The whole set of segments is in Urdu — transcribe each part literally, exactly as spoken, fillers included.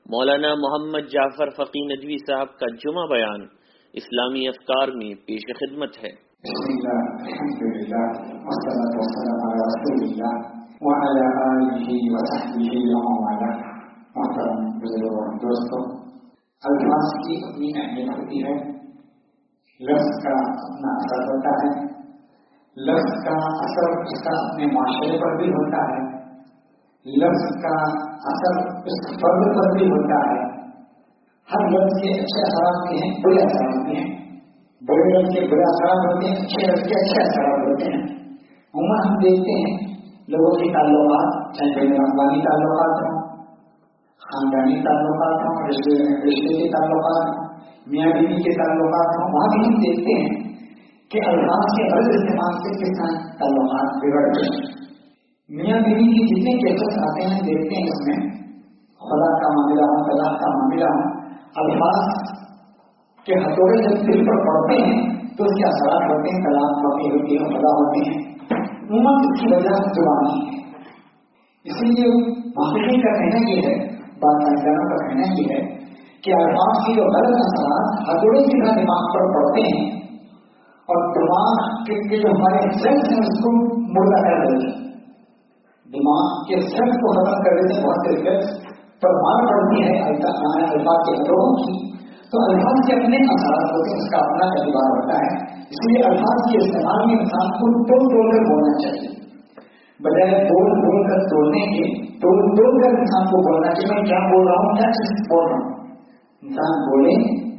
مولانا محمد جعفر فقی ندوی صاحب کا جمعہ بیان اسلامی افکار میں پیش خدمت ہے۔ بسم اللہ، الحمدللہ، والصلاۃ والسلام علی رسول اللہ وعلی آلہ وصحبہ ومن والاه۔ محترم بزرگوں اور دوستوں، الفاظ کی اپنی اہمیت ہوتی ہے، لفظ کا اپنا اثر ہوتا ہے، لفظ کا اثر اس کا اپنے معاشرے پر بھی ہوتا ہے، لفظ کا اثر اس فرد پر بھی ہوتا ہے۔ ہر لفظ کے اچھے اثرات بھی ہیں، برے اثرات بھی ہیں، برے لفظ کے برے اثرات ہوتے ہیں، اچھے لفظ کے اچھے اثرات ہوتے ہیں۔ عموماً ہم دیکھتے ہیں لوگوں کے تعلقات، چاہے بین الاقوامی تعلقات ہوں، خاندانی تعلقات ہوں، رشتے رشتے کے تعلقات ہوں، میاں بیوی کے تعلقات ہوں، وہاں بھی ہم دیکھتے ہیں کہ الفاظ کے غلط استعمال سے کس طرح تعلقات بگڑتے ہیں۔ میاں بیوی کی جتنے کیسز آتے ہیں دیکھتے ہیں، اس میں خدا کا معاملہ ہو، طلاق کا معاملہ ہو، الفاظ کے ہتھوڑے جب دل پر پڑتے ہیں تو اس کے اثرات ہوتے ہیں، طلاق واقع ہوتی ہے، خدا ہوتے ہیں۔ عموماً اس کی وجہ زبانی ہے۔ اسی لیے محققین کا کہنا یہ ہے، بعض سائنسدانوں کا کہنا یہ ہے کہ الفاظ کی جو غلط اثرات ہتھوڑے کی طرح دماغ پر پڑتے ہیں اور دماغ کے جو ہمارے سیلس ہیں اس کو مردہ کر دیتے ہیں، دماغ کے سیلس کو ختم کر دیتے ہیں۔ بہت سے سیلس پر مار پڑتی ہے الفاظ کے ہتھوڑوں کی، تو الفاظ کے اپنے اثرات ہوتے ہیں، اس کا اپنا اعتبار ہوتا ہے۔ اس لیے الفاظ کے استعمال میں انسان کو توڑ توڑ کر بولنا چاہیے، بجائے بول بول کر توڑنے کے توڑ توڑ کر انسان کو بولنا چاہیے۔ میں کیا بول رہا ہوں، کیا چیز بول رہا ہوں۔ انسان بولے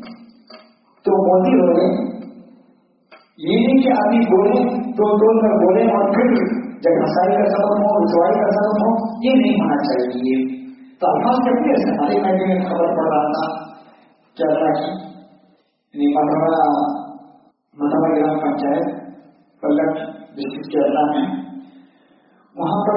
تو موتی ہو گئے، یہ نہیں کہ آدمی بولے تو توڑ کر بولے اور پھر جب ہنسائی کا سبب ہو، رسوائی کا سبب ہو، یہ نہیں ہونا چاہیے۔ تو الفاظ کیسے استعمال میں نے خبر پڑ رہا تھا کیرلا کی مرحبا مرحبا گرام پنچایت پلٹ ڈسٹرکٹ کیرلا میں، وہاں پر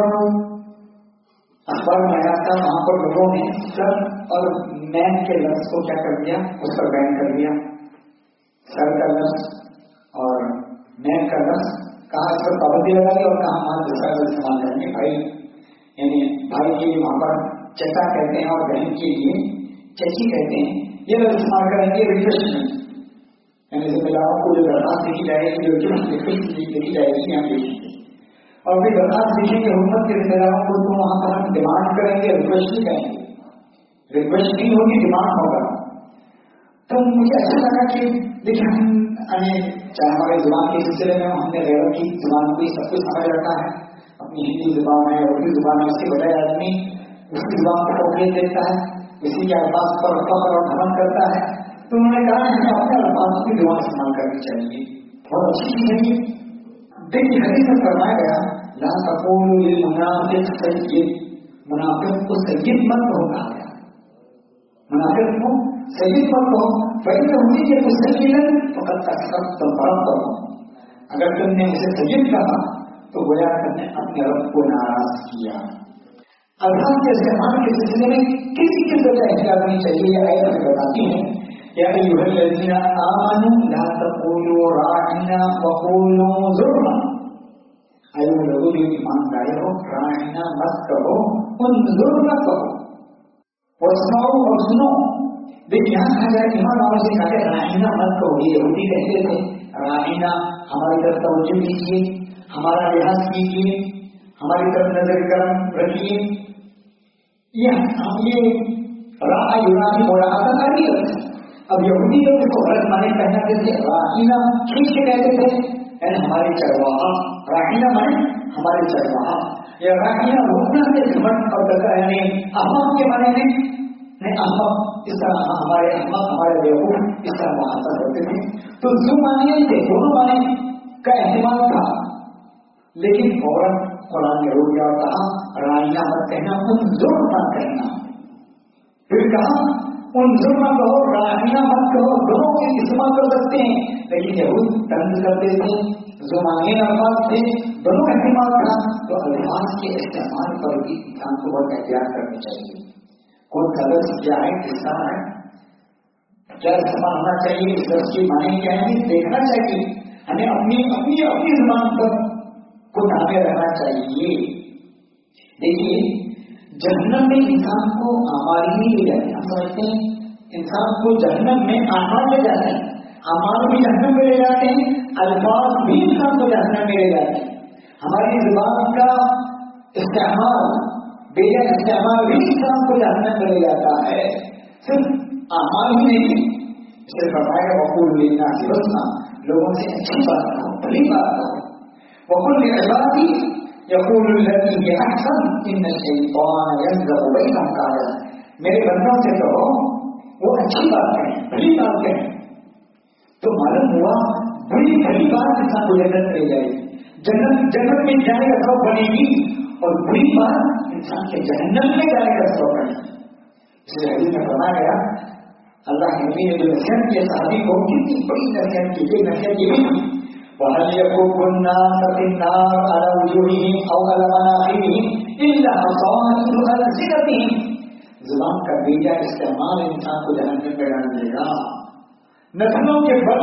اخبار میں آیا تھا، وہاں پر لوگوں نے سر اور مین کے لفظ کو کیا کر دیا، اس پر بین کر دیا۔ سر کا لفظ اور مین کا لفظ کہاں اس پر پابندی لگا دی اور کہاں ہمارا دوسرا لفظ استعمال کریں گے۔ بھائی یعنی بھائی کے لیے وہاں پر چچا کہتے ہیں اور بہن کے لیے چچی کہتے ہیں، یہ لفظ استعمال کریں گے۔ ریفریشمنٹ یعنی ذمہ داروں کو جو درخواست لکھی جائے گی، جو لکھی جائے گی یہاں پہ، اور پھر درخواست لکھیں گے حکومت کے ذمہ داروں کو، تو وہاں پر ہم ڈیمانڈ کریں گے، ریکویسٹ نہیں کریں گے، ریکویسٹ نہیں ہوگی، ڈیمانڈ ہوگا۔ تو مجھے اچھا لگا کہ دیکھیں ہم چاہے ہمارے زبان کے سلسلے میں ہم نے غیروں کی زبان کو سب کچھ سمجھ رکھا ہے، اپنی ہندی زبان ہے، اردو زبان ہے، اس کے بجائے آدمی اس کی زبان کو فوقیت دیتا ہے، اسی کے الفاظ پر فخر اور گھمنڈ کرتا ہے۔ تو انہوں نے کہا ہمیں اپنے الفاظ کی زبان استعمال کرنی چاہیے، بہت اچھی چیز ہے یہ۔ دیکھیے حدیث میں فرمایا گیا لا تقولوا للمنافق سید، منافق کو سید مت کہو، کہا گیا منافق کو سید مت کہو، فإنه يجب سيدا فقد أسقطت ربه، اگر تم نے اسے سید کہا تو گویا تم نے اپنے رب کو ناراض کیا۔ الفاظ کے استعمال کے سلسلے میں کسی قسم کا احتیاط نہیں چاہیے، یہ آیت ہمیں بتاتی ہے یا ایھا الذین آمنوا لا تقولوا راعنا وقولوا انظرنا، اے لوگوں جو ایمان لائے ہو، راعنا مت کہو، انظرنا کہو، واسمعوا اور سنو۔ دیکھ یہاں کہا جائے ایمان والوں سے کہا کہ راعنا مت کہو، یہ یہودی کہتے تھے راعنا ہماری طرف توجہ کیجیے، ہمارا لحاظ کیجیے، ہماری طرف نظر کرم رکھیے۔ یہ راہ یونانی مراعات آ رہی ہے۔ اب یہودی لوگ اس کو غلط معنی کہنا دیتے، راہینا کھینچ کے کہتے تھے یعنی ہمارے چرواہا، راہینا مانے ہمارے چرواہا، یا راہینا روکنا سے گھمنڈ اور ڈکا یعنی احمق کے معنی میں نہیں، احمق اس طرح ہمارے احمق ہمارے بیوقوف اس طرح محاصر ہوتے تھے۔ تو جو معنی تھے دونوں معنی کا اہتمام تھا، لیکن فوراً قرآن نے روک دیا اور کہا رائنا مت کہنا، انظر مت کہنا۔ پھر کہا انظر مت کہو، رائنا مت کہو، دونوں کے استعمال کر سکتے ہیں، لیکن یہود طنز کرتے تھے، زمانے الفاظ تھے، دونوں کا استعمال تھا۔ تو الفاظ کے استعمال پر بھی انسان کو بہت احتیاط کرنی چاہیے۔ کون سا لفظ کیا ہے، کس طرح ہے، کیا استعمال ہونا چاہیے، اس لفظ کی معنی کیا ہے، دیکھنا چاہیے۔ ہمیں اپنی اپنی اپنی زبان پر کو تابع رہنا چاہیے۔ دیکھیے جہنم میں انسان کو اعمال ہی لے جاتے ہیں. ہم سمجھتے ہیں انسان کو جہنم میں اعمال لے جاتے ہیں, اعمال بھی جہنم میں لے جاتے ہیں, الفاظ بھی انسان کو جہنم میں لے جاتے ہیں. ہماری زبان کا استعمال, بے جا استعمال بھی انسان کو جہنم میں لے جاتا ہے. صرف اعمال ہی نہیں, صرف فرمایا وقول للناس حسنا, لوگوں سے اچھی بات کہو, بھلی بات کہو. وقل لعبادی یقول الذی هی احسن ان الشیطان یزغ بینهم قائلا, میرے بندوں سے کہو وہ اچھی بات کہیں, بھلی بات کہیں. تو معلوم ہوا بڑی بڑی بات انسان کو جنت لے جائے گی, جنت جنت میں جانے کا سبب بنے گی, اور بری بات انسان کے جہنم میں جانے کا سبب بنے گی. اس لیے حدیث میں فرمایا گیا اللہ کے نبی نے جو نصیحت کی صحابی کو کتنی بڑی نصیحت کی, یہ نصیحت یہ بھی تھی وَهَلْ يَكُبُّ النَّاسَ فِي النَّارِ عَلَى وُجُوهِهِمْ أَوْ عَلَى مَنَاخِرِهِمْ إِلَّا حَصَائِدُ أَلْسِنَتِهِمْ. زبان کا بیجا استعمال انسان کو جہنم میں ڈال دے گا. نسلوں کے بل,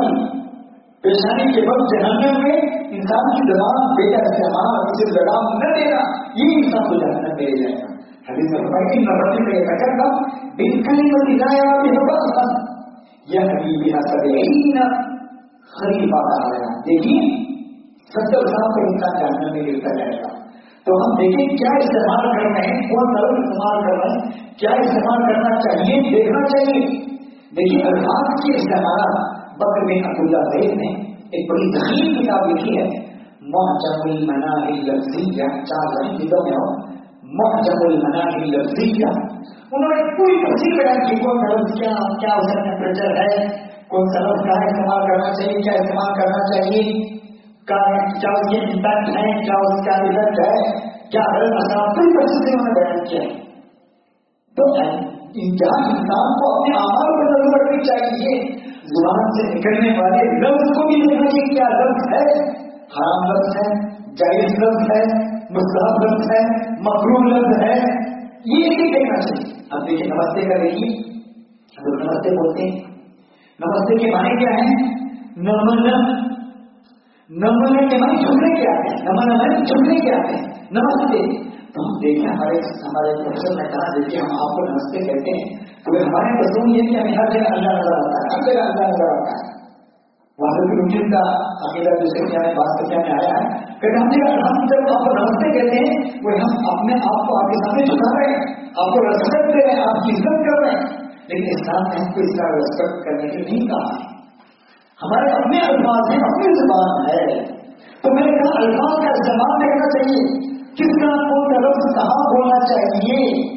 پیشانی کے بل جہنم میں انسان کی زبان بیجا استعمال اسے لگام نہ دینا, یہ انسان کو جہنم میں لے جائے گا. حدیث میں فرمایا ان رجل یتکلم بالکلمۃ لا یعرف بأسا یهدی بها سبعین خریفا آیا. دیکھیے ستر سال کا انسان جہنم میں گرتا جائے گا. تو ہم دیکھیں کیا استعمال کر رہے ہیں, کون طرف استعمال کر رہے ہیں, کیا استعمال کرنا چاہیے, دیکھنا چاہیے. دیکھیے الفاظ کے استعمال بکر بن عبداللہ زید نے ایک بڑی ذہین کتاب لکھی ہے معجم المناہی اللفظیہ, چار جلدوں میں ہو معجم المناہی اللفظیہ. انہوں نے پوری تفصیل بیان کی کون سا لفظ کیا کیا اس کا ٹیمپریچر ہے, کون سا لفظ کا استعمال کرنا چاہیے, کیا استعمال کرنا چاہیے, کیا اس کے امپیکٹ ہے, کیا اس کا ریزلٹ ہے, کیا غلط اثرات, پوری تفصیل سے انہوں نے بیان کیا ہے. تو انسان انسان کو اپنے اعمال پر نظر رکھنی چاہیے, زبان سے نکلنے والے لفظ کو بھی دیکھنا چاہیے کیا لفظ ہے, حرام لفظ ہے, جائز لفظ ہے, مستحب لفظ ہے, مکروہ لفظ ہے, یہ بھی دیکھنا چاہیے. اب دیکھیے نمستے کا دیکھیے, لوگ نمستے بولتے ہیں, نمستے کے معنی کیا ہے, نمن نمن کے معنی جھکنے کے آتے ہیں, نمن نمن جھکنے کے آتے ہیں, نمستے. تو ہم دیکھیں ہمارے ہمارے پروفیسر نے کہا دیکھیے ہم آپ کو نمستے کہتے ہیں, تو ہمارے مضمون یہ کہ ہمیں ہر جگہ اللہ نظر آتا ہے, ہر جگہ اللہ نظر آتا ہے. وہاں بھی مجھے کا عقیدہ جسے کیا ہے بات کیا میں آیا ہے کہ ہم ہم جب آپ کو نمستے کہتے ہیں وہ ہم اپنے آپ کو آپ کے سامنے جھکا رہے ہیں, آپ کو ریسپیکٹ دے رہے ہیں, آپ کی عزت کر رہے ہیں. لیکن اسلام نے ہم کو اس کا ریسپیکٹ کرنے کے نہیں کہا ہے. ہمارے اپنے الفاظ ہیں, اپنی زبان ہے. تو میں نے کہا الفاظ کا استعمال دیکھنا چاہیے, کس کا کون سا لفظ کہاں بولنا چاہیے.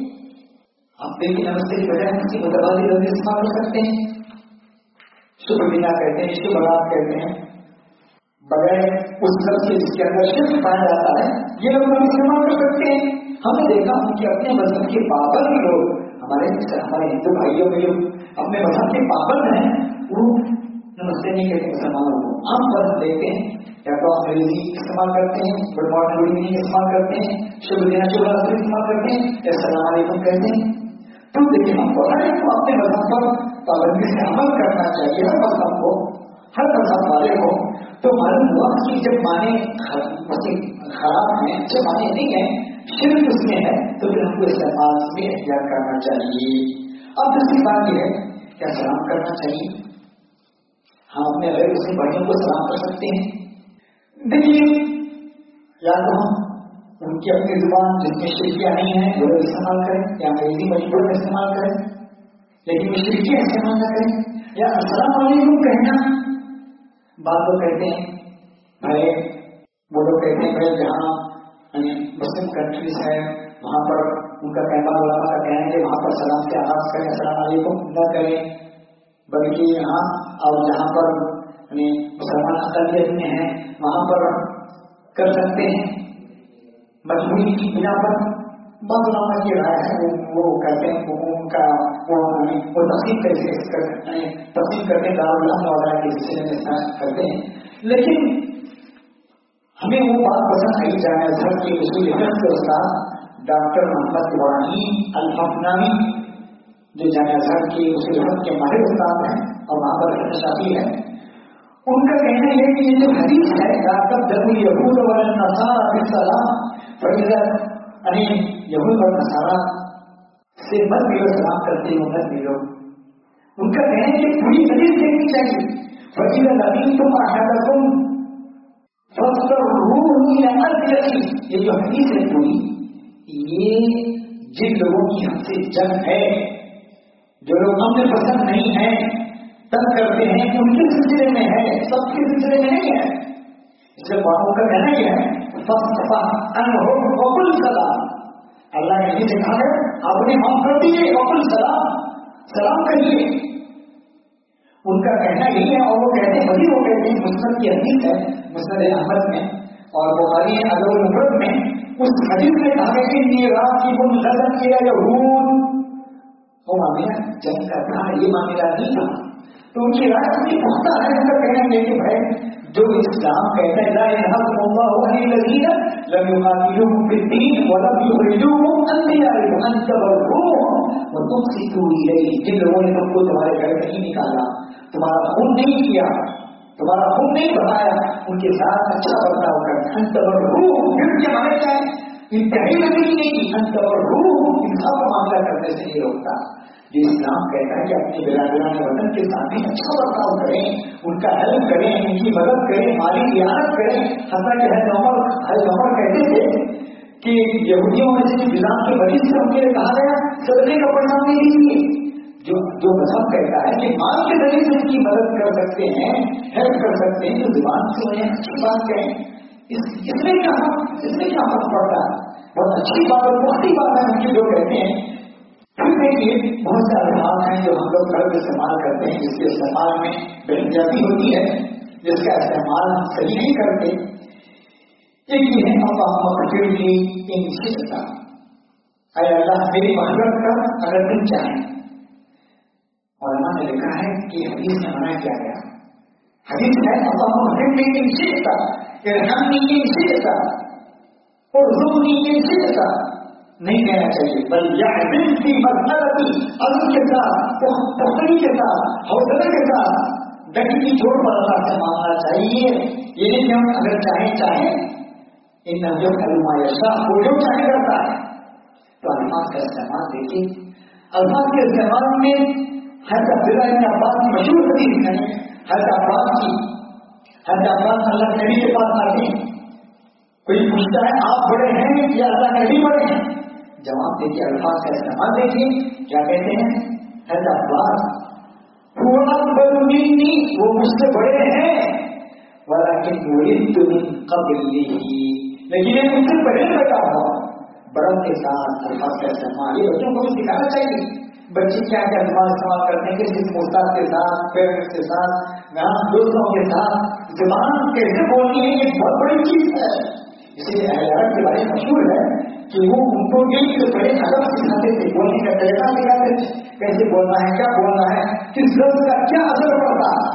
آپ دیکھیے نمستے کی بجائے کسی متبادل لفظ استعمال کر سکتے ہیں, شبھ بنا کہتے ہیں, شبھ رات کہتے ہیں, بغیر اس لفظ کے جس کے اندر شرک پایا جاتا ہے یہ لوگ ہم استعمال کر سکتے ہیں. ہم نے دیکھا ہوں کہ اپنے مذہب کے پابند لوگ, ہمارے ہمارے ہندو بھائیوں میں جو اپنے مذہب کے پابند ہیں وہ نمستے نہیں کہتے مسلمانوں کو. عام طور ہم دیکھتے ہیں یا تو انگریزی استعمال کرتے ہیں, گڈ مارننگ گڈ ایوننگ استعمال کرتے ہیں, شبھ دینا شبھ رات استعمال کرتے ہیں, السلام علیکم کہتے ہیں. تو دیکھیے ہم کو ہر ایک کو اپنے مذہب پر پابندی سے عمل کرنا چاہیے, ہر مذہب کو, ہر مذہب والے کو. تو معلوم ہوا کہ جب معنی خراب ہیں, اچھے معنی نہیں ہیں, شرک اس میں ہے, تو پھر ہم کو استعمال میں احتیاط کرنا چاہیے. اب دوسری بات یہ ہے کیا سلام کرنا چاہیے. ہم اپنے غیر مسلم بھائیوں کو سلام کر سکتے ہیں. دیکھیے یا تو ہم ان کی اپنی زبان جن میں شرکیاں نہیں ہیں وہ استعمال کریں, یا انگریزی مجبور میں استعمال کریں, لیکن وہ شرکیاں استعمال نہ کریں. یا السلام علیکم کہنا, بعض لوگ کہتے ہیں بھائی, وہ لوگ کہتے ہیں بھائی جہاں مسلم کنٹریز ہے وہاں پر ان کا کہنا علماء کا کہنا ہے کہ وہاں پر سلام سے آغاز کریں, السلام علیکم نہ کریں, بلکہ یہاں اور جہاں پر مسلمان اقلیت میں ہیں وہاں پر کر سکتے ہیں مجبوری کی بنا پر. بعض علماء کی رائے ہے وہ کہتے ہیں ان کا وہ تقسیم کرتے ہیں تقسیم کرتے ہیں دارالعلوم وغیرہ کے سلسلے میں کرتے ہیں. لیکن ہمیں وہ بات پسند آئی جامعہ ازہر کے اصول فقہ کے استاد ڈاکٹر محمد ابراہیم الحفناوی جو جامعہ ازہر کے اصول فقہ کے ماہر استاد ہیں اور وہاں پر شافی ہے, ان کا کہنا یہ کہ یہ جو حدیث ہے ڈاکٹر ضرور یہود والنصارى بالسلام فإذا ارے یہود اور نصارا سے مت ملو، سلام کرتے ہو مت ملو. ان کا کہنا ہے کہ پوری حدیث دیکھنی چاہیے. فَإِذَا لَقِيتُمْ أَحَدَكُمْ فَاضْطَرُّوهُ إِلَىٰ أَرْضِهِ. یہ جو حدیث ہے پوری، یہ جن لوگوں کی ہم سے جنگ ہے، جو لوگ امن پسند نہیں ہیں، تنگ کرتے ہیں، ان کے سلسلے میں ہے، سب کے سلسلے میں نہیں ہے. اس لیے بابوں کا کہنا یہ ہے وَقُلْ سَلَامٌ. اللہ نے یہ کہا ہے آپ نے معاف کر دیجیے، وقل سلام، سلام کریے. ان کا کہنا یہی ہے، اور وہ کہتے ہیں وہی وہ کہتے ہیں مسند کی حدیث ہے مسند احمد میں اور بخاری ادب المفرد میں. اس حدیث میں کہا ہے کہ یہ راکب غزا کیا یہود، وہ معاملہ جنگ کا تھا، یہ معاملہ نہیں تھا. تو ان کی رائے اتنی پختہ ہے. ان کا کہنا یہ کہ بھائی جو اسلام کہتا ہے لا ينهاكم الله عن الذين لم يقاتلوكم في الدين ولم يخرجوكم من دياركم ان تبروهم وتقسطوا اليه. جن لوگوں نے تم کو تمہارے گھر نہیں نکالا، تمہارا خون نہیں کیا، تمہارا خون نہیں بہایا، ان کے ساتھ اچھا برتاؤ کرنا. ان تبروهم پھر کے معنی کیا ہے؟ انتہائی لگی نہیں کی. ان تبروهم انصاف کا معاملہ کرنے سے نہیں روکتا. جو اسلام کہتا ہے کہ اپنے برادران وطن کے ساتھ بھی اچھا برتاؤ کریں، ان کا ہیلپ کریں، ان کی مدد کریں، مالی رعایت کریں. حتیٰ کہ عمر عمر کہتے تھے کہ یہودیوں میں سے نظام کے مریض سے ان کے لیے کہا گیا صدقے کا پیسہ نہیں دیجیے. جو جو مذہب کہتا ہے کہ مال کے ذریعے سے ان کی مدد کر سکتے ہیں، ہیلپ کر سکتے ہیں، جو زبان سے انہیں اچھی بات کہیں، اس اس میں کیا اس میں کیا فرق پڑتا ہے؟ بہت اچھی بات اور بہت ہی بات ہے ان کی جو کہتے ہیں. پھر دیکھیے بہت سے الفاظ ہیں جو ہم لوگ غلط استعمال کرتے ہیں، جس کے استعمال میں بےحجابی ہوتی ہے، جس کا استعمال ہم صحیح نہیں کرتے. ایک یہ ہے اللہم اغفر لی ان شئت، اے اللہ میری مغفرت کر اگر تم چاہیں. علماء نے لکھا ہے کہ حدیث میں منع کیا گیا. حدیث ہے اللہم اغفر لی ان شئت، ارحمنی ان شئت، ارزقنی ان شئت. نہیں کہنا چاہیے، بل یعزم فی مسئلتی، عزم کے ساتھ، تخری کے ساتھ، حوصلے کے ساتھ ڈٹی کی چوٹ پر اللہ سے مانگنا چاہیے. یہ نہیں کہ ہم اگر چاہیں چاہیں ان جو علما یشاء وہ جو چاہے کرتا ہے. تو الفاظ کا استعمال دیکھیے، الفاظ کے استعمال میں حضرت عبداللہ بن عباس کی مشہور حدیث ہے، حضرت عباس کی حضرت عباس اللہ کے نبی کے پاس آتے ہیں. کوئی پوچھتا ہے آپ بڑے ہیں یا اللہ کے نبی بڑے ہیں؟ جواب دیکھیے، الفاظ کا استعمال دیکھیے کیا کہتے ہیں. حضرت عباس وہ اکبر منی، وہ مجھ سے بڑے ہیں، ولکن ولدت من قبلہ، لیکن یہ مجھ سے پہلے پیدا ہوا. بڑوں کے ساتھ الفاظ کا استعمال یہ بچوں کو بھی سکھانا چاہیے. بچے کیا کیا الفاظ استعمال کرتے ہیں، کسی استاد کے ساتھ، پیرنٹس کے ساتھ، دوستوں کے ساتھ زبان کیسے بولنی ہے، یہ بہت بڑی چیز ہے. اسی لیے اہل عرب کے بارے میں مشہور ہے کہ وہ ان کو ایک سے بڑے ادب سکھاتے تھے، بولنے کا طریقہ سکھاتے تھے، کیسے بولنا ہے، کیا بولنا ہے، کس لفظ کا کیا اثر پڑتا ہے.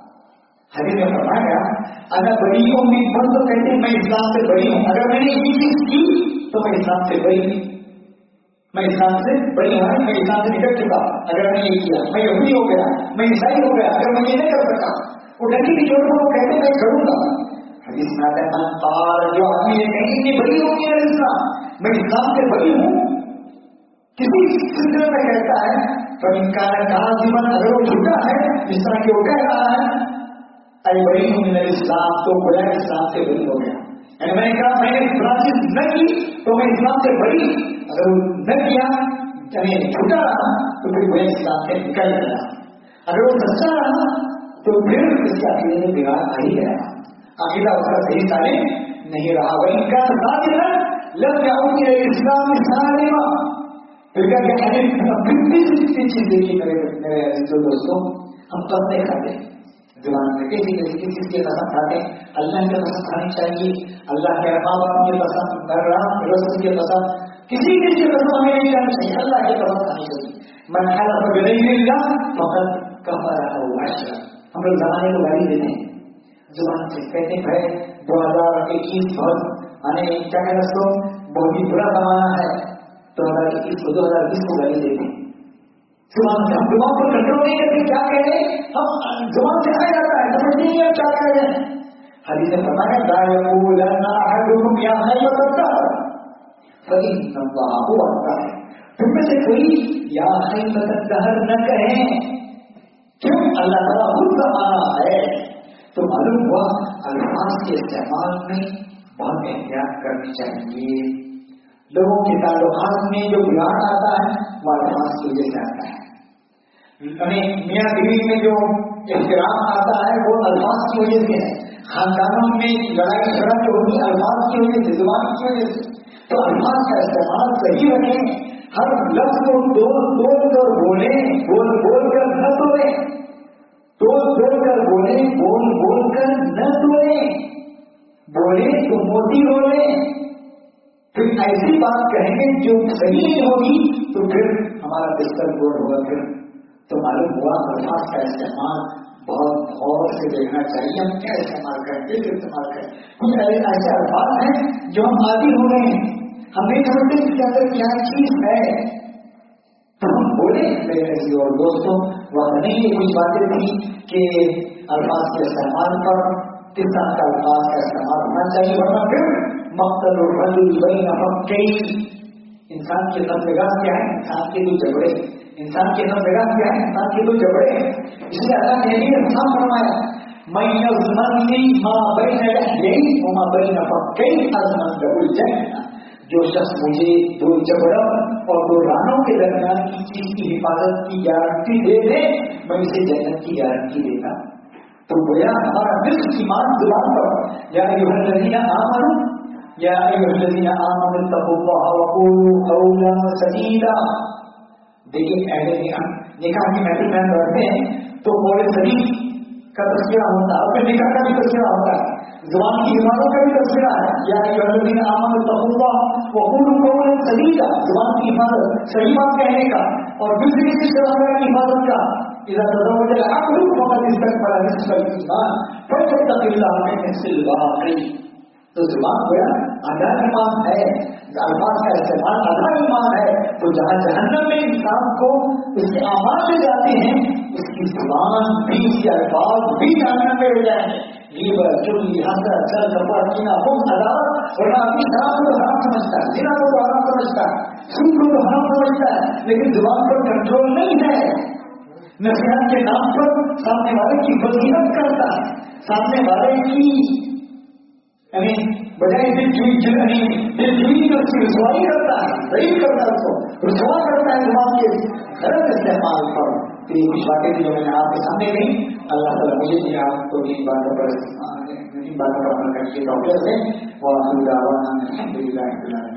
حدیث میں فرمایا گیا اگر بڑی ہوں میں بڑھ تو کہتے ہیں میں اسلام سے بڑی ہوں، اگر میں نے یہ چیز کی تو میں اسلام سے بڑی ہوں، میں اسلام سے بڑی ہوں، میں اسلام سے نکل چکا. اگر میں نے یہ کیا میں یہودی ہو گیا، میں عیسائی ہو گیا، اگر میں یہ نہیں کر سکا. وہ ڈنڈی کی چوٹ پر وہ کہتے میں کروں گا. حدیث میں آتا ہے من قال، جو آدمی یہ کہیں اتنی بڑی ہو گئی ہے اسلام، میں اسلام سے بڑی ہوں، کسی سلسلے میں کہتا ہے تو ان کا کہا جیون اگر وہ جھوٹا ہے جس طرح کہ وہ کہہ رہا ہے اے بڑی ہوں من اسلام، تو گویا اسلام سے بڑی ہو گیا. یعنی میں نے کہا میں نے اسلام چیز نہ کی تو میں اسلام سے بڑی، اگر وہ نہ کیا یعنی جھوٹا رہا تو پھر وہ اسلام سے نکل گیا. اگر وہ سچا رہا تو پھر اس کے عقیدے میں بگاڑ آ ہی گیا، عقیدہ اس کا صحیح تعلیم نہیں رہا. وہ ان کا ساتھ لگ جاؤں گی اسلام سالما. پھر کیا کہ چیز دیکھیے میرے جو دوستوں، ہم قسمیں کھاتے ہیں زبان میں، کسی کسی کسی چیز کی قسم کھاتے ہیں. اللہ کی قسم کھانی چاہیے، اللہ کے ماں باپ کی قسم، رسول کی قسم، کسی کسی کی قسم ہمیں نہیں کرنی چاہیے، اللہ کی قسم کھانی چاہیے. من حلف بغیر اللہ فقد کفر او اشرک. ہم لوگ زمانے کو گالی دیتے ہیں زبان سے، کہتے ہیں بھائی دو ہزار اکیس بہت آنے کیا کہ دوستوں بہت ہی برا زمانہ ہے، دو ہزار اکیس کو دو ہزار بیس کو گالی دیتے ہیں. زبان سے ہم زبان کو کنٹرول نہیں کرتے، کیا کہہ رہے ہیں ہم زبان سے آ جاتا ہے، سمجھ نہیں ہے کیا کہہ رہے ہیں. حدیث میں فرمایا لا یقولن احدکم یا خیر الدار فإن اللہ هو الدهر. تم میں سے کوئی یا خیمۃ الدہر نہ کہیں. کیوں؟ اللہ تعالیٰ خود کا مانا ہے. تو معلوم ہوا الفاظ کے استعمال میں بہت احتیاط کرنی چاہیے. لوگوں کے تعلقات میں جو بگاڑ آتا ہے وہ الفاظ کی وجہ سے آتا ہے. میاں بیوی میں جو احترام آتا ہے وہ الفاظ کی وجہ سے ہے. خاندانوں میں لڑائی جھگڑا جو ہوگی الفاظ کی وجہ سے، زبان کی وجہ سے. تو الفاظ کا استعمال صحیح رکھیں. ہر لفظ کو توڑ توڑ کر بولیں، بول بول کر نہ توڑیں. توڑ توڑ کر بولیں، بول بول کر نہ توڑیں. بولیں تو موتی بولیں. پھر ایسی بات کہیں گے جو صحیح نہیں ہوگی تو پھر ہمارا بستر گوڑ ہوگا. پھر تو معلوم ہوا الفاظ کا استعمال بہت غور سے دیکھنا چاہیے. ہم کیا استعمال کریں، کس استعمال کریں. کچھ ایسے الفاظ ہیں جو ہم عادی ہو گئے ہیں، ہم نہیں سمجھتے اس کے اندر کیا چیز ہے تو ہم بولے. میرے کسی اور دوستوں وہاں نہیں یہ کچھ باتیں تھی کہ الفاظ کے استعمال پر کس طرح کا الفاظ کا استعمال ہونا چاہیے. ورنہ پھر مقتل الرجل بین فقین. انسان کے نظرگاہ کیا ہے؟ انسان کے دو جھگڑے. انسان کے نظرگاہ کیا ہے؟ انسان کے دو جھگڑے. اس لیے اللہ نے یہ انسان فرمایا میں یضمننی ما بین لحیین وما بین فقین اضمن له الجنہ. جو شخص مجھے دو جبڑوں اور دو رانوں کے درمیان کی چیز کی حفاظت کی گارنٹی دے دے میں اسے جنت کی گارنٹی دیتا. تو گویا ہمارا نصف ایمان زبان پر یا ایھا الذین آمنوا یا ایھا الذین آمنوا اتقوا اللہ وقولوا قولا سدیدا. دیکھیں اہل نکاح کی محفل میں بیٹھتے ہیں تو قول سدید کا تذکرہ ہوتا ہے، پھر نکاح کا بھی تذکرہ ہوتا ہے، زبان کی حفاظت کا بھی تذکرہ ہے. یا ایھا الذین آمنوا اتقوا اللہ وقولوا قولا سدیدا. زبان کی حفاظت، صحیح بات کہنے کا اور دوسری کسی طرح کی حفاظت کا. اذا تزوج العقل فقد استكمل نصف الايمان فليتق الله من نصف الباقي. تو زبان گویا آدھا ایمان ہے، الفاظ کا استعمال آدھا ایمان ہے. تو جہاں جہنم میں انسان کو اس کے اعمال لے جاتے ہیں اس کی زبان بھی، اس کے الفاظ بھی جہنم میں لے جائیں گے. غیبت، چغلی، حسد، چھل کپٹ، کینہ، بغض، عداوت. ورنہ اپنی شراب کو حرام سمجھتا ہے، زنا کو حرام سمجھتا ہے، سود کو حرام سمجھتا ہے، لیکن زبان پر کنٹرول نہیں ہے. نصیحت کے نام پر سامنے والے کی فضیلت کرتا ہے، سامنے والے کی یعنی بجائے دل جوئی یعنی دل جوئی میں اس کی رسوائی کرتا ہے، ضعیف کرتا ہے، اس کو رسوا کرتا ہے زبان کے غلط استعمال پر. تو یہ کچھ باتیں جو میں نے آپ کے سامنے گئی. اللہ تعالیٰ مجھے بھی آپ کو ان باتوں پر ان باتوں پر عمل کرنے کی توفیق دے. وآخر دعوانا الحمد للہ رب العالمین.